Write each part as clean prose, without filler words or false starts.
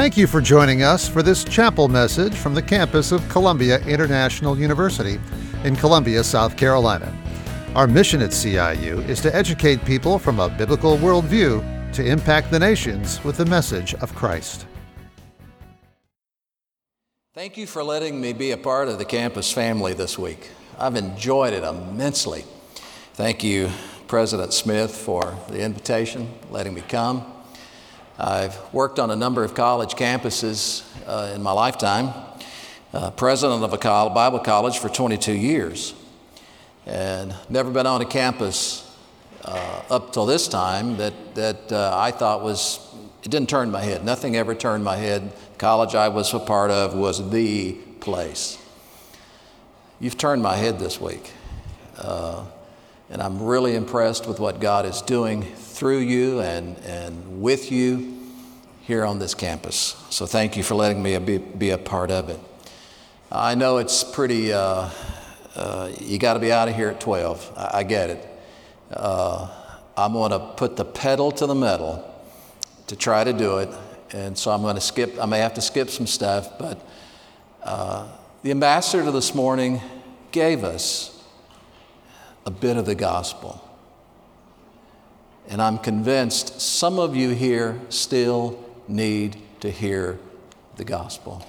Thank you for joining us for this chapel message from the campus of Columbia International University in Columbia, South Carolina. Our mission at CIU is to educate people from a biblical worldview to impact the nations with the message of Christ. Thank you for letting me be a part of the campus family this week. I've enjoyed it immensely. Thank you, President Smith, for the invitation, letting me come. I've worked on a number of college campuses in my lifetime, president of a Bible college for 22 years, and never been on a campus up till this time that I thought it didn't turn my head. Nothing ever turned my head. The college I was a part of was the place. You've turned my head this week, and I'm really impressed with what God is doing through you and with you here on this campus. So thank you for letting me be a part of it. I know it's pretty, you got to be out of here at 12. I get it. I'm going to put the pedal to the metal to try to do it. And so I may have to skip some stuff, but the ambassador this morning gave us a bit of the gospel. And I'm convinced some of you here still need to hear the gospel.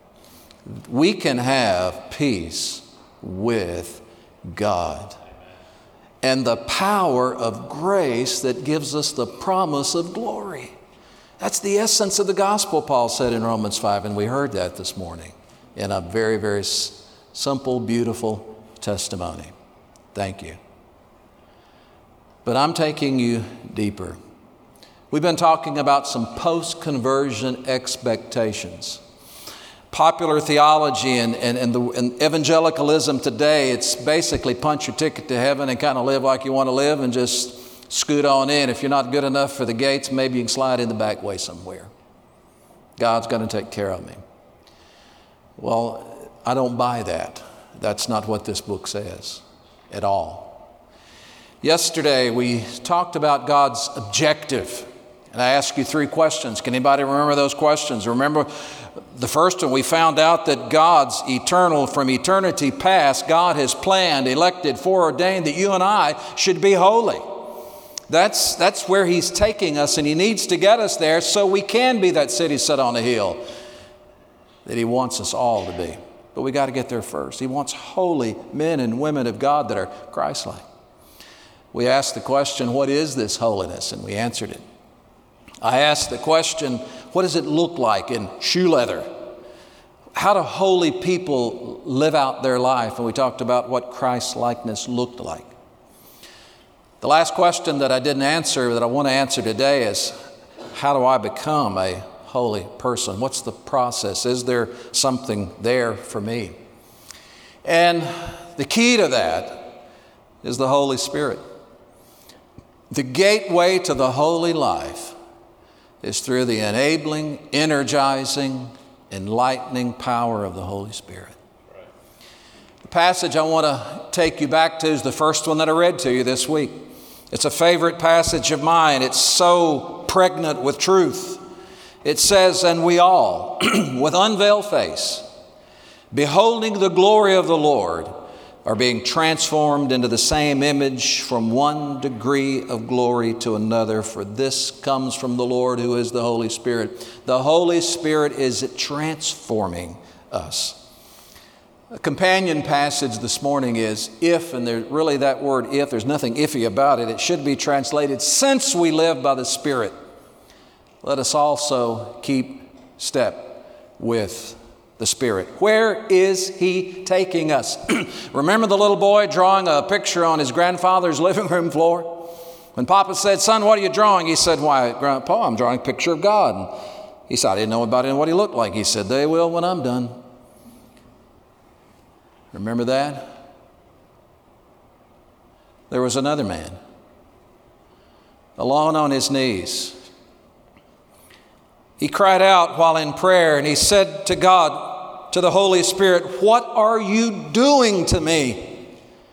We can have peace with God and the power of grace that gives us the promise of glory. That's the essence of the gospel, Paul said in Romans 5, and we heard that this morning in a very, very simple, beautiful testimony. Thank you. But I'm taking you deeper. We've been talking about some post-conversion expectations. Popular theology and evangelicalism today, it's basically punch your ticket to heaven and kind of live like you want to live and just scoot on in. If you're not good enough for the gates, maybe you can slide in the back way somewhere. God's going to take care of me. Well, I don't buy that. That's not what this book says at all. Yesterday, we talked about God's objective, and I asked you 3 questions. Can anybody remember those questions? Remember the first one, we found out that God's eternal, from eternity past, God has planned, elected, foreordained that you and I should be holy. That's where He's taking us, and He needs to get us there so we can be that city set on a hill that He wants us all to be. But we got to get there first. He wants holy men and women of God that are Christ-like. We asked the question, what is this holiness? And we answered it. I asked the question, what does it look like in shoe leather? How do holy people live out their life? And we talked about what Christ-likeness looked like. The last question that I didn't answer that I want to answer today is, how do I become a holy person? What's the process? Is there something there for me? And the key to that is the Holy Spirit. The gateway to the holy life is through the enabling, energizing, enlightening power of the Holy Spirit. Right. The passage I want to take you back to is the first one that I read to you this week. It's a favorite passage of mine. It's so pregnant with truth. It says, and we all, with unveiled face, beholding the glory of the Lord, are being transformed into the same image from one degree of glory to another, for this comes from the Lord who is the Holy Spirit. The Holy Spirit is transforming us. A companion passage this morning is if, and there's really that word if, there's nothing iffy about it. It should be translated, since we live by the Spirit, let us also keep step with the Spirit. Where is He taking us? Remember the little boy drawing a picture on his grandfather's living room floor? When Papa said, son, what are you drawing? He said, why, Grandpa, I'm drawing a picture of God. And he said, I didn't know about him, what he looked like. He said, they will when I'm done. Remember that? There was another man, alone on his knees. He cried out while in prayer, and he said to God, to the Holy Spirit, what are you doing to me?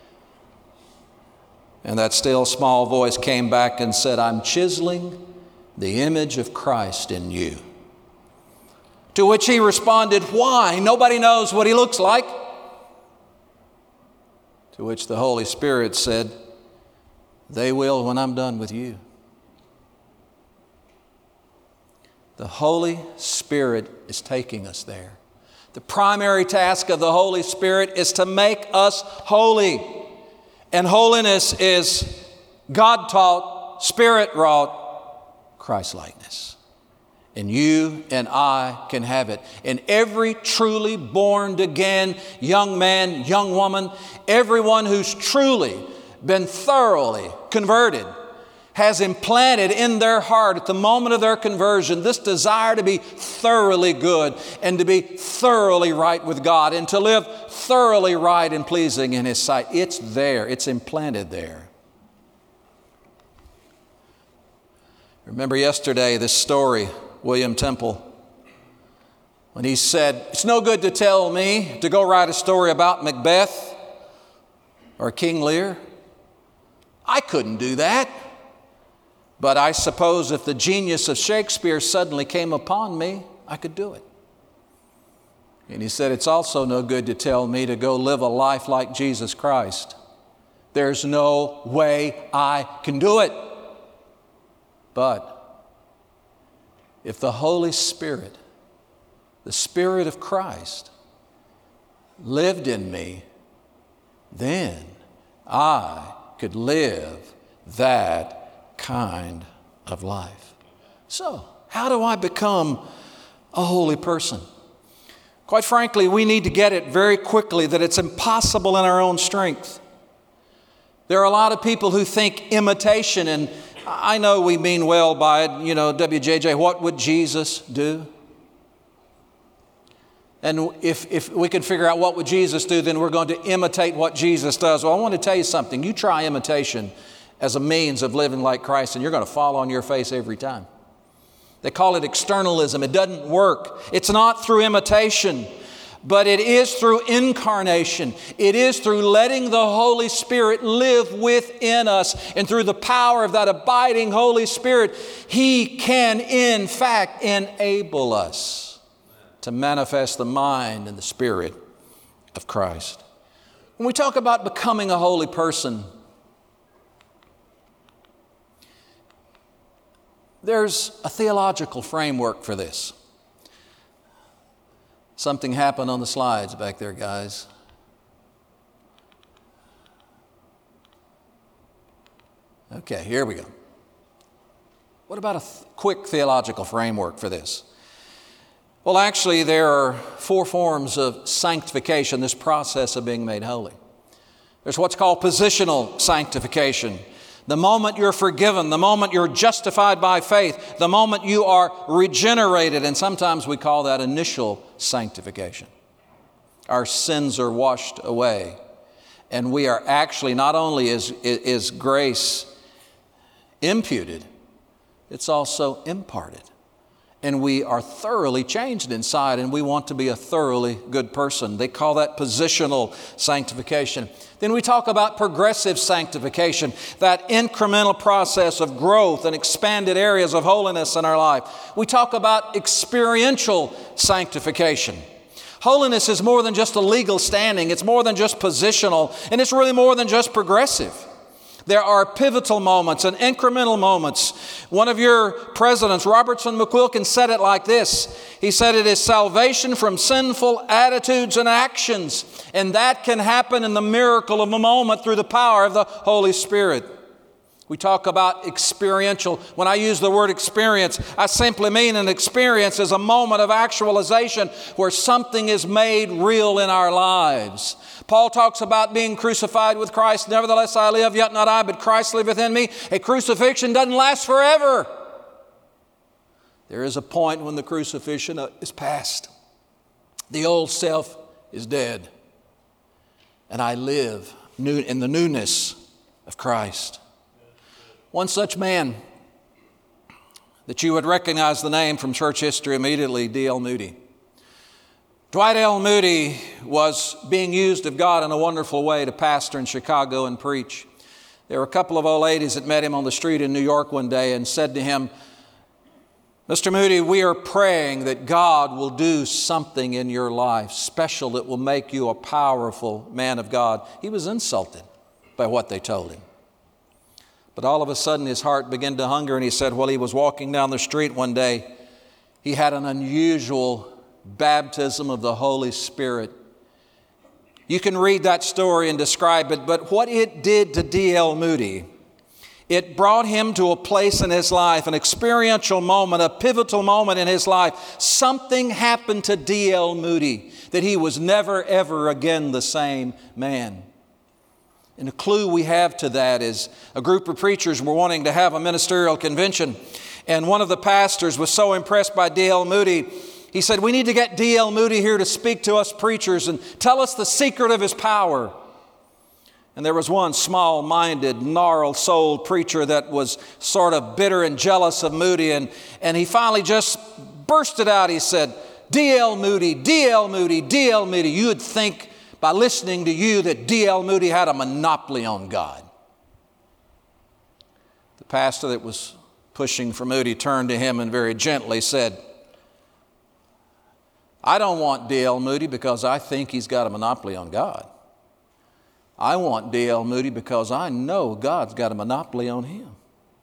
And that still small voice came back and said, I'm chiseling the image of Christ in you. To which he responded, why? Nobody knows what he looks like. To which the Holy Spirit said, they will when I'm done with you. The Holy Spirit is taking us there. The primary task of the Holy Spirit is to make us holy. And holiness is God-taught, Spirit-wrought Christ-likeness. And you and I can have it. And every truly born-again young man, young woman, everyone who's truly been thoroughly converted has implanted in their heart at the moment of their conversion this desire to be thoroughly good and to be thoroughly right with God and to live thoroughly right and pleasing in His sight. It's there. It's implanted there. Remember yesterday this story, William Temple, when he said, it's no good to tell me to go write a story about Macbeth or King Lear. I couldn't do that. But I suppose if the genius of Shakespeare suddenly came upon me, I could do it. And he said, it's also no good to tell me to go live a life like Jesus Christ. There's no way I can do it. But if the Holy Spirit, the Spirit of Christ, lived in me, then I could live that kind of life. So, how do I become a holy person? Quite frankly, we need to get it very quickly that it's impossible in our own strength. There are a lot of people who think imitation, and I know we mean well by it, WJJ, what would Jesus do? And if we can figure out what would Jesus do, then we're going to imitate what Jesus does. Well, I want to tell you something. You try imitation as a means of living like Christ, and you're going to fall on your face every time. They call it externalism. It doesn't work. It's not through imitation, but it is through incarnation. It is through letting the Holy Spirit live within us. And through the power of that abiding Holy Spirit, He can, in fact, enable us to manifest the mind and the Spirit of Christ. When we talk about becoming a holy person, there's a theological framework for this. Something happened on the slides back there, guys. Okay, here we go. What about a quick theological framework for this? Well, actually, there are 4 forms of sanctification, this process of being made holy. There's what's called positional sanctification. The moment you're forgiven, the moment you're justified by faith, the moment you are regenerated, and sometimes we call that initial sanctification. Our sins are washed away, and we are actually, not only is grace imputed, it's also imparted. And we are thoroughly changed inside, and we want to be a thoroughly good person. They call that positional sanctification. Then we talk about progressive sanctification, that incremental process of growth and expanded areas of holiness in our life. We talk about experiential sanctification. Holiness is more than just a legal standing. It's more than just positional, and it's really more than just progressive. There are pivotal moments and incremental moments. One of your presidents, Robertson McQuilkin, said it like this. He said, it is salvation from sinful attitudes and actions. And that can happen in the miracle of a moment through the power of the Holy Spirit. We talk about experiential. When I use the word experience, I simply mean an experience is a moment of actualization where something is made real in our lives. Paul talks about being crucified with Christ. Nevertheless, I live, yet not I, but Christ liveth in me. A crucifixion doesn't last forever. There is a point when the crucifixion is past. The old self is dead. And I live in the newness of Christ. One such man that you would recognize the name from church history immediately, D.L. Moody. Dwight L. Moody was being used of God in a wonderful way to pastor in Chicago and preach. There were a couple of old ladies that met him on the street in New York one day and said to him, Mr. Moody, we are praying that God will do something in your life special that will make you a powerful man of God. He was insulted by what they told him. But all of a sudden his heart began to hunger, and he said while he was walking down the street one day, he had an unusual baptism of the Holy Spirit. You can read that story and describe it, but what it did to D.L. Moody, it brought him to a place in his life, an experiential moment, a pivotal moment in his life. Something happened to D.L. Moody that he was never, ever again the same man. And the clue we have to that is a group of preachers were wanting to have a ministerial convention. And one of the pastors was so impressed by D.L. Moody, he said, "We need to get D.L. Moody here to speak to us preachers and tell us the secret of his power." And there was one small-minded, gnarled-souled preacher that was sort of bitter and jealous of Moody. And he finally just bursted out. He said, D.L. Moody, D.L. Moody, D.L. Moody. You would think by listening to you that D.L. Moody had a monopoly on God. The pastor that was pushing for Moody turned to him and very gently said, "I don't want D.L. Moody because I think he's got a monopoly on God. I want D.L. Moody because I know God's got a monopoly on him."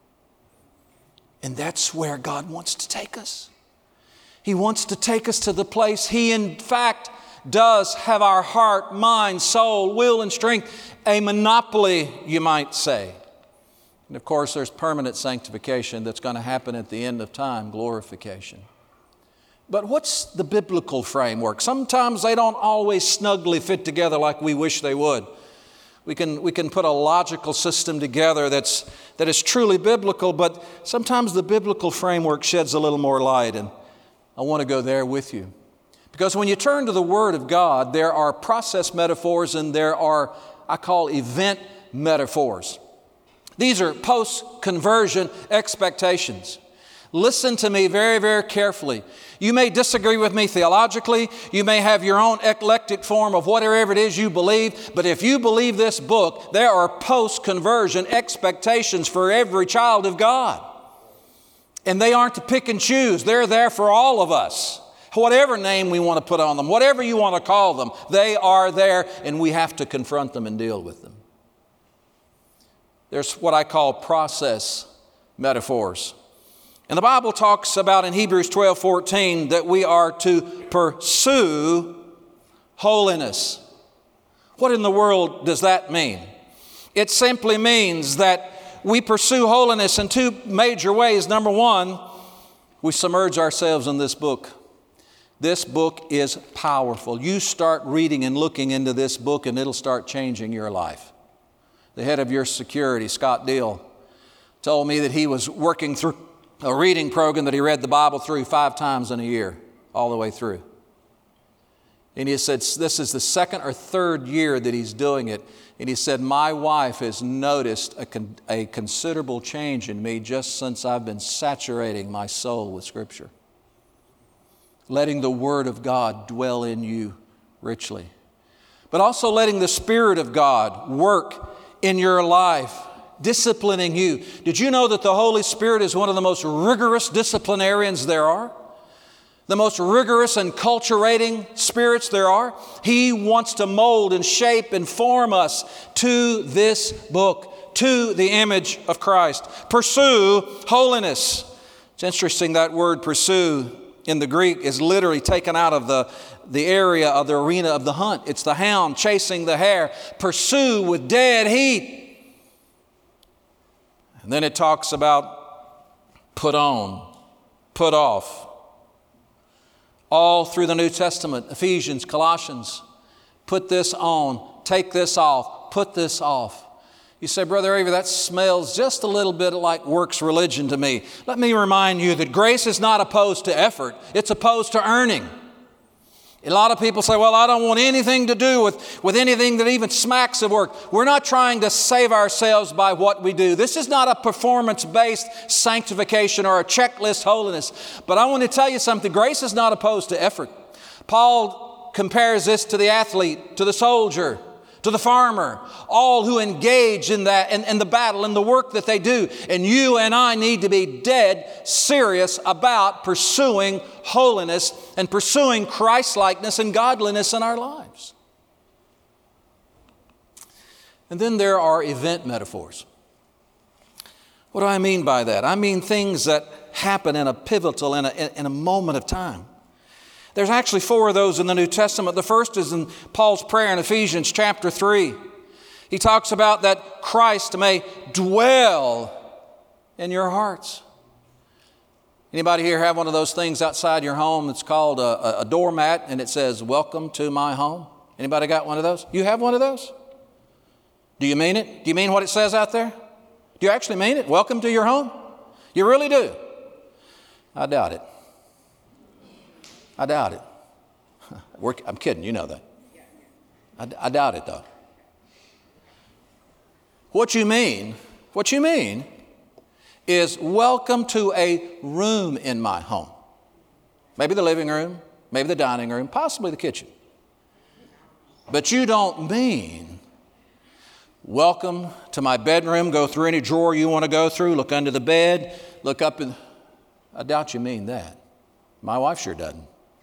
And that's where God wants to take us. He wants to take us to the place He, in fact, does have our heart, mind, soul, will, and strength, a monopoly, you might say. And of course, there's permanent sanctification that's going to happen at the end of time, glorification. But what's the biblical framework? Sometimes they don't always snugly fit together like we wish they would. We can put a logical system together that is truly biblical, but sometimes the biblical framework sheds a little more light, and I want to go there with you. Because when you turn to the Word of God, there are process metaphors and there are, I call, event metaphors. These are post-conversion expectations. Listen to me very, very carefully. You may disagree with me theologically. You may have your own eclectic form of whatever it is you believe. But if you believe this book, there are post-conversion expectations for every child of God. And they aren't to pick and choose. They're there for all of us. Whatever name we want to put on them, whatever you want to call them, they are there, and we have to confront them and deal with them. There's what I call process metaphors. And the Bible talks about in Hebrews 12:14 that we are to pursue holiness. What in the world does that mean? It simply means that we pursue holiness in two major ways. Number one, we submerge ourselves in this book. This book is powerful. You start reading and looking into this book and it'll start changing your life. The head of your security, Scott Deal, told me that he was working through a reading program that he read the Bible through 5 times in a year, all the way through. And he said this is the second or third year that he's doing it. And he said, my wife has noticed a considerable change in me just since I've been saturating my soul with Scripture. Letting the Word of God dwell in you richly. But also letting the Spirit of God work in your life, disciplining you. Did you know that the Holy Spirit is one of the most rigorous disciplinarians there are? The most rigorous and enculturating spirits there are. He wants to mold and shape and form us to this book, to the image of Christ. Pursue holiness. It's interesting that word pursue in the Greek is literally taken out of the area of the arena of the hunt. It's the hound chasing the hare. Pursue with dead heat. And then it talks about put on, put off. All through the New Testament, Ephesians, Colossians, put this on, take this off, put this off. You say, Brother Avery, that smells just a little bit like works religion to me. Let me remind you that grace is not opposed to effort. It's opposed to earning. A lot of people say, well, I don't want anything to do with anything that even smacks of work. We're not trying to save ourselves by what we do. This is not a performance-based sanctification or a checklist holiness. But I want to tell you something. Grace is not opposed to effort. Paul compares this to the athlete, to the soldier. to the farmer, all who engage in that, in the battle, in the work that they do. And you and I need to be dead serious about pursuing holiness and pursuing Christ-likeness and godliness in our lives. And then there are event metaphors. What do I mean by that? I mean things that happen in a pivotal, in a moment of time. There's actually 4 of those in the New Testament. The first is in Paul's prayer in Ephesians chapter 3. He talks about that Christ may dwell in your hearts. Anybody here have one of those things outside your home? It's called a doormat, and it says, "Welcome to my home." Anybody got one of those? You have one of those? Do you mean it? Do you mean what it says out there? Do you actually mean it? Welcome to your home? You really do? I doubt it. I doubt it. I'm kidding, you know that. I doubt it, though. What you mean is welcome to a room in my home. Maybe the living room, maybe the dining room, possibly the kitchen. But you don't mean welcome to my bedroom, go through any drawer you want to go through, look under the bed, look up and I doubt you mean that. My wife sure doesn't.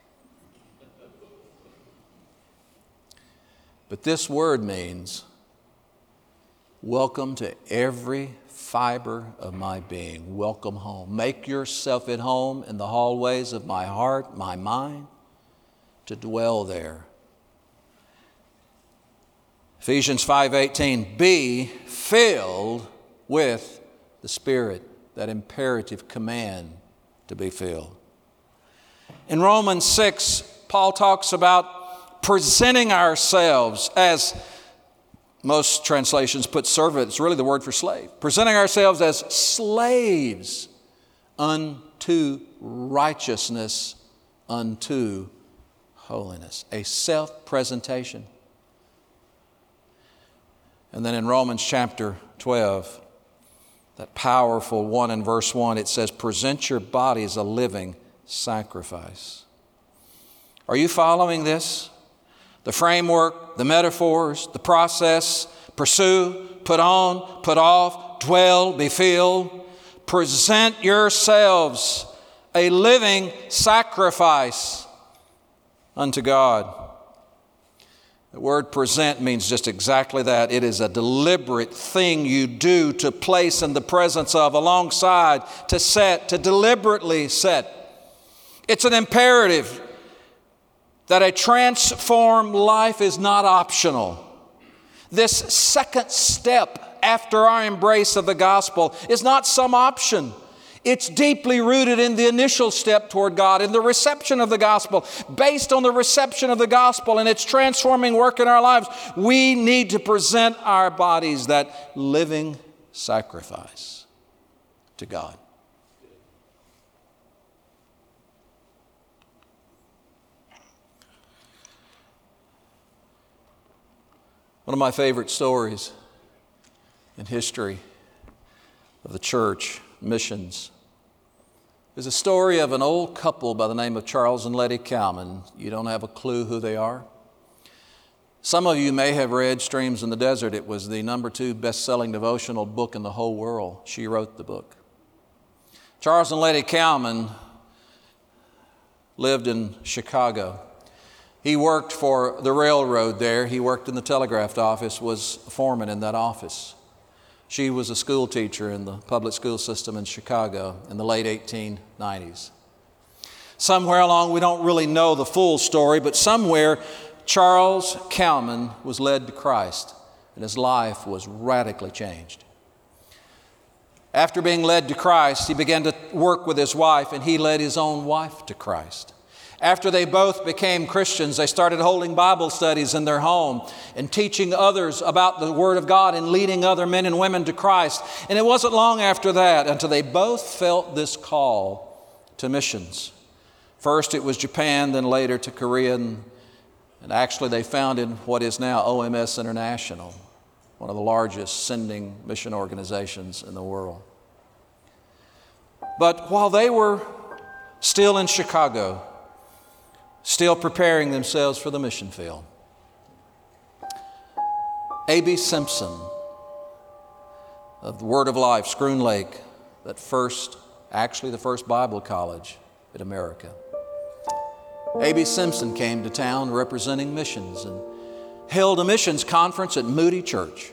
But this word means welcome to every fiber of my being. Welcome home. Make yourself at home in the hallways of my heart, my mind, to dwell there. Ephesians 5:18, be filled with the Spirit, that imperative command to be filled. In Romans 6, Paul talks about presenting ourselves as, most translations put servant, it's really the word for slave. Presenting ourselves as slaves unto righteousness, unto holiness. A self-presentation. And then in Romans chapter 12, that powerful one in verse 1, it says, present your body as a living sacrifice. Are you following this? The framework, the metaphors, the process, pursue, put on, put off, dwell, be filled. Present yourselves a living sacrifice unto God. The word present means just exactly that. It is a deliberate thing you do to place in the presence of, alongside, to set, to deliberately set. It's an imperative that a transformed life is not optional. This second step after our embrace of the gospel is not some option. It's deeply rooted in the initial step toward God, in the reception of the gospel. Based on the reception of the gospel and its transforming work in our lives, we need to present our bodies that living sacrifice to God. One of my favorite stories in history of the church, missions, is a story of an old couple by the name of Charles and Letty Cowman. You don't have a clue who they are? Some of you may have read Streams in the Desert. It was the #2 best-selling devotional book in the whole world. She wrote the book. Charles and Letty Cowman lived in Chicago. He worked for the railroad there. He worked in the telegraph office, was a foreman in that office. She was a school teacher in the public school system in Chicago in the late 1890s. Somewhere along, we don't really know the full story, but somewhere Charles Cowman was led to Christ and his life was radically changed. After being led to Christ, he began to work with his wife and he led his own wife to Christ. After they both became Christians, they started holding Bible studies in their home and teaching others about the Word of God and leading other men and women to Christ. And it wasn't long after that until they both felt this call to missions. First it was Japan, then later to Korea, and actually they founded what is now OMS International, one of the largest sending mission organizations in the world. But while they were still in Chicago, still preparing themselves for the mission field, A.B. Simpson of the Word of Life, Schroon Lake, the first Bible college in America. A.B. Simpson came to town representing missions and held a missions conference at Moody Church.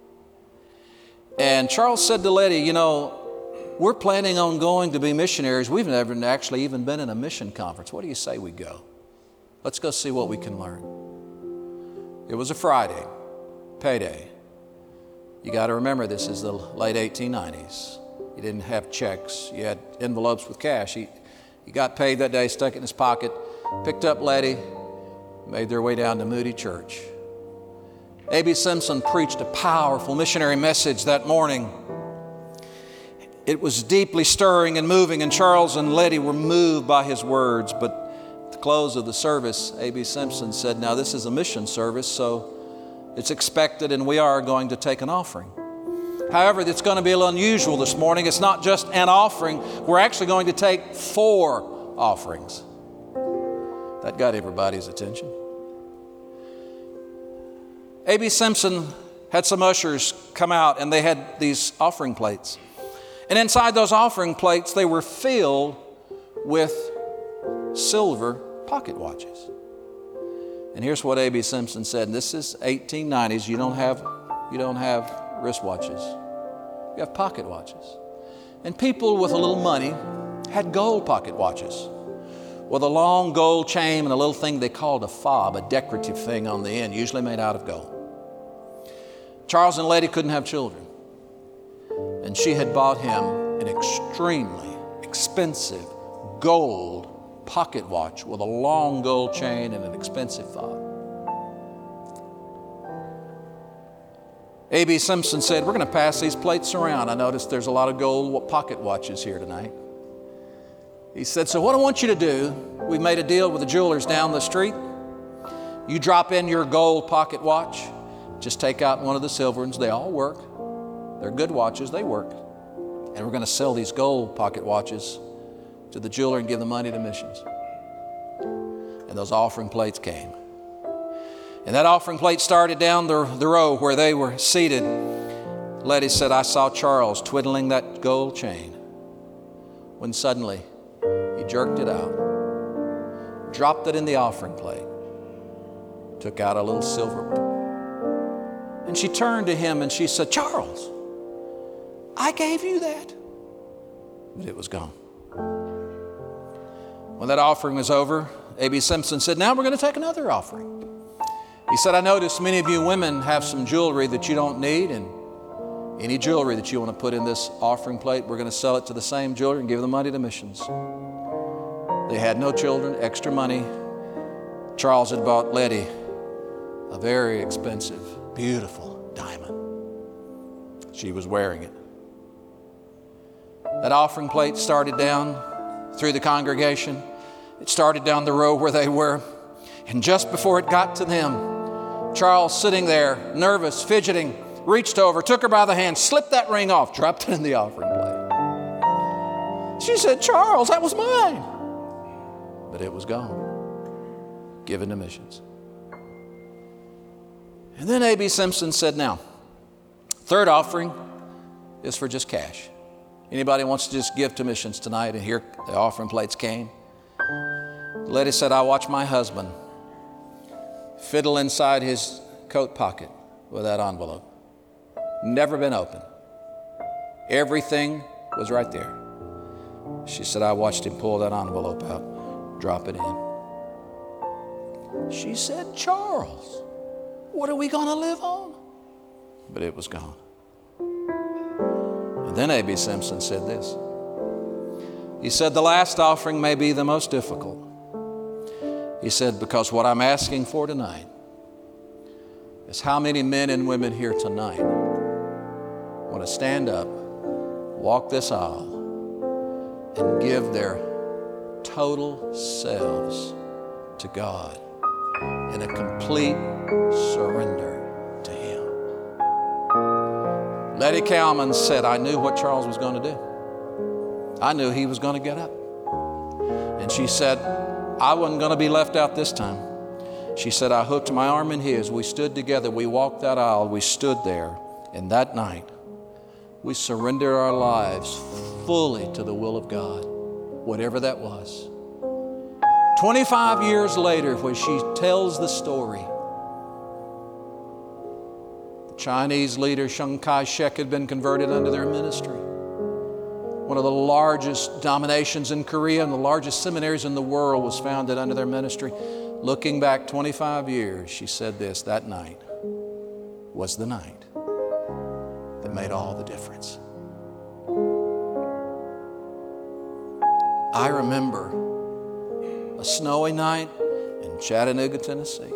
And Charles said to Letty, you know, we're planning on going to be missionaries. We've never actually even been in a mission conference. What do you say we go? Let's go see what we can learn. It was a Friday, payday. You got to remember, this is the late 1890s. You didn't have checks. You had envelopes with cash. He got paid that day, stuck it in his pocket, picked up Letty, made their way down to Moody Church. A.B. Simpson preached a powerful missionary message that morning. It was deeply stirring and moving, and Charles and Letty were moved by his words. But at the close of the service, A.B. Simpson said, now this is a mission service, so it's expected and we are going to take an offering. However, it's going to be a little unusual this morning. It's not just an offering. We're actually going to take 4 offerings. That got everybody's attention. A.B. Simpson had some ushers come out, and they had these offering plates. And inside those offering plates, they were filled with silver pocket watches. And here's what A.B. Simpson said, and this is 1890s. You don't have wristwatches. You have pocket watches. And people with a little money had gold pocket watches with a long gold chain and a little thing they called a fob, a decorative thing on the end, usually made out of gold. Charles and Letty couldn't have children, and she had bought him an extremely expensive gold pocket watch with a long gold chain and an expensive fob. A.B. Simpson said, we're going to pass these plates around. I noticed there's a lot of gold pocket watches here tonight. He said, so what I want you to do, we made a deal with the jewelers down the street. You drop in your gold pocket watch, just take out one of the silver ones. They all work. They're good watches, they work. And we're going to sell these gold pocket watches to the jeweler and give the money to missions. And those offering plates came. And that offering plate started down the row where they were seated. Letty said, I saw Charles twiddling that gold chain when suddenly he jerked it out, dropped it in the offering plate, took out a little silver one. And she turned to him and she said, Charles, I gave you that. But it was gone. When that offering was over, A.B. Simpson said, now we're going to take another offering. He said, I noticed many of you women have some jewelry that you don't need, and any jewelry that you want to put in this offering plate, we're going to sell it to the same jeweler and give the money to missions. They had no children, extra money. Charles had bought Letty a very expensive, beautiful diamond. She was wearing it. That offering plate started down through the congregation. It started down the row where they were. And just before it got to them, Charles, sitting there, nervous, fidgeting, reached over, took her by the hand, slipped that ring off, dropped it in the offering plate. She said, Charles, that was mine. But it was gone, given to missions. And then A.B. Simpson said, now, third offering is for just cash. Anybody wants to just give to missions tonight? And here the offering plates came. Letty said, I watched my husband fiddle inside his coat pocket with that envelope. Never been opened. Everything was right there. She said, I watched him pull that envelope out, drop it in. She said, Charles, what are we going to live on? But it was gone. And then A.B. Simpson said this. He said, the last offering may be the most difficult. He said, because what I'm asking for tonight is how many men and women here tonight want to stand up, walk this aisle, and give their total selves to God in a complete surrender to Him. Letty Kalman said, I knew what Charles was going to do. I knew he was going to get up. And she said, I wasn't going to be left out this time. She said, I hooked my arm in his. We stood together. We walked that aisle. We stood there. And that night, we surrendered our lives fully to the will of God, whatever that was. 25 years later, when she tells the story, the Chinese leader Chiang Kai-shek had been converted under their ministry. One of the largest denominations in Korea and the largest seminaries in the world was founded under their ministry. Looking back 25 years, she said this, that night was the night that made all the difference. I remember a snowy night in Chattanooga, Tennessee,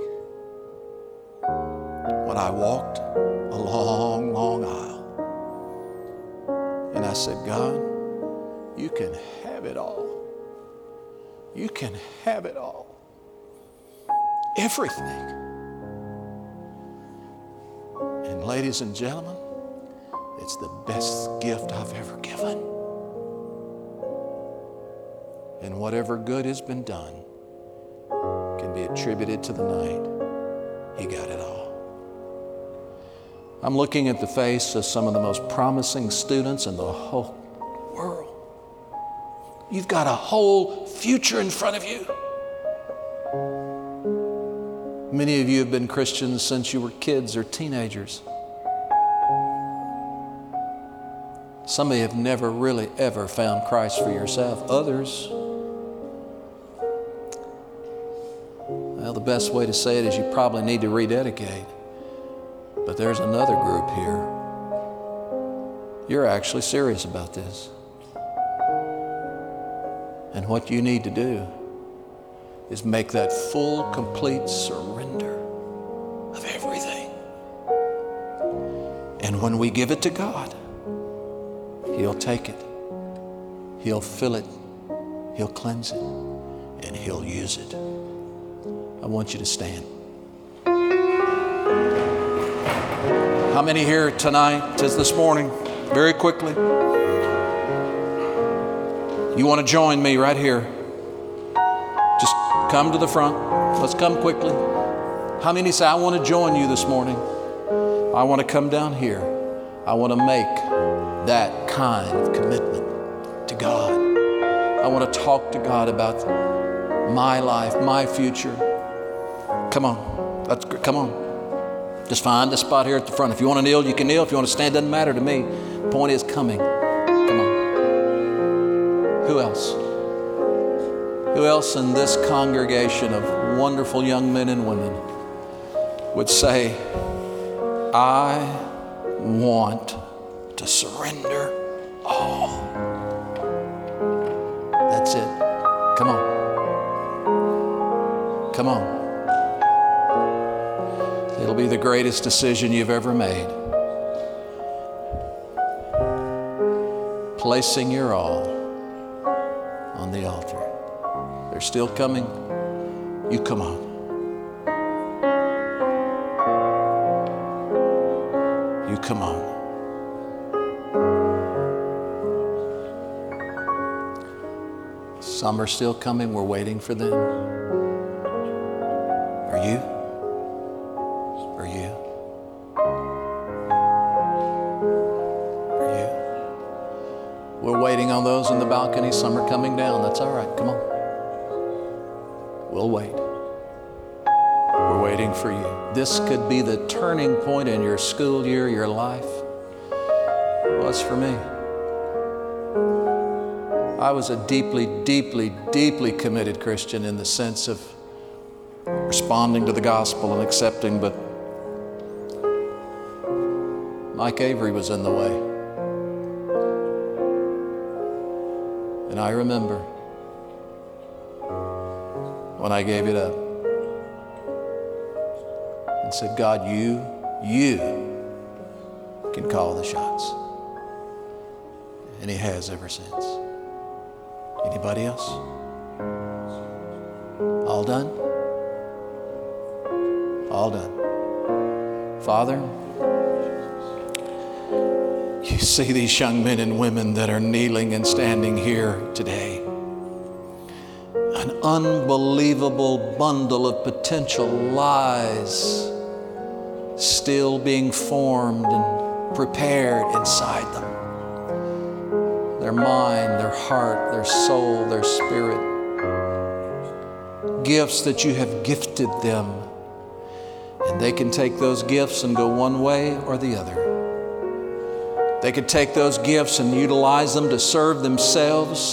when I walked a long, long aisle. And I said, God, you can have it all. You can have it all. Everything. And ladies and gentlemen, it's the best gift I've ever given. And whatever good has been done can be attributed to the night he got it all. I'm looking at the face of some of the most promising students in the whole world. You've got a whole future in front of you. Many of you have been Christians since you were kids or teenagers. Some of you have never really ever found Christ for yourself. Others, well, the best way to say it is you probably need to rededicate. But there's another group here. You're actually serious about this. And what you need to do is make that full, complete surrender of everything. And when we give it to God, He'll take it, He'll fill it, He'll cleanse it, and He'll use it. I want you to stand. How many here tonight, this morning, very quickly, you want to join me right here? Just come to the front. Let's come quickly. How many say, I want to join you this morning? I want to come down here. I want to make that kind of commitment to God. I want to talk to God about my life, my future. Come on. Come on. Just find a spot here at the front. If you want to kneel, you can kneel. If you want to stand, doesn't matter to me. The point is coming. Come on. Who else? Who else in this congregation of wonderful young men and women would say, I want to surrender all? That's it. Come on. Come on. It'll be the greatest decision you've ever made. Placing your all on the altar. They're still coming. You come on. You come on. Some are still coming. We're waiting for them. Are you? Are you? Are you? We're waiting on those in the balcony. Some are coming down. That's all right. Come on. We'll wait. We're waiting for you. This could be the turning point in your school year, your life. It was for me. I was a deeply, deeply, deeply committed Christian in the sense of responding to the gospel and accepting, but Mike Avery was in the way. And I remember when I gave it up and said, God, you can call the shots. And He has ever since. Anybody else? All done? All done. Father, you see these young men and women that are kneeling and standing here today. an unbelievable bundle of potential lies still being formed and prepared inside them. Their mind, their heart, their soul, their spirit. Gifts that you have gifted them. And they can take those gifts and go one way or the other. They could take those gifts and utilize them to serve themselves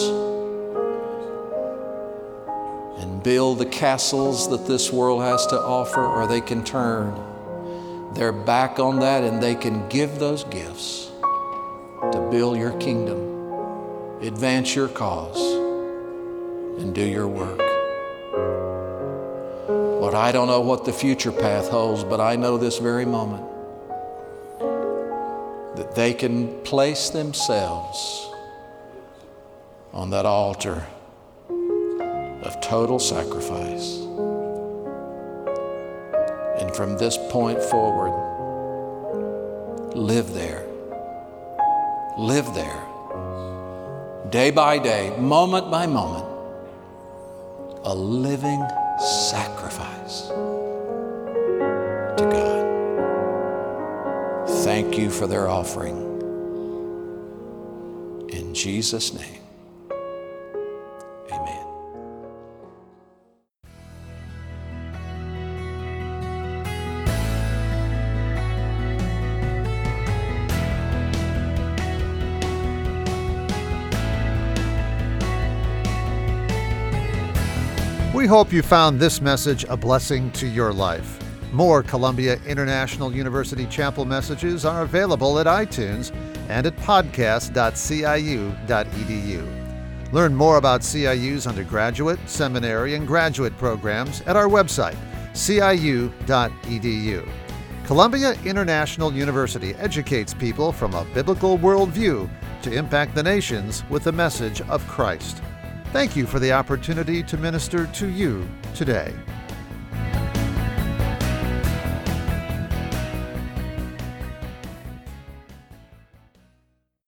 and build the castles that this world has to offer, or they can turn their back on that and they can give those gifts to build your kingdom, advance your cause, and do your work. Lord, I don't know what the future path holds, but I know this very moment that they can place themselves on that altar of total sacrifice. And from this point forward, live there. Live there. Day by day, moment by moment, a living sacrifice to God. Thank you for their offering. In Jesus' name, amen. We hope you found this message a blessing to your life. More Columbia International University Chapel messages are available at iTunes and at podcast.ciu.edu. Learn more about CIU's undergraduate, seminary, and graduate programs at our website, ciu.edu. Columbia International University educates people from a biblical worldview to impact the nations with the message of Christ. Thank you for the opportunity to minister to you today.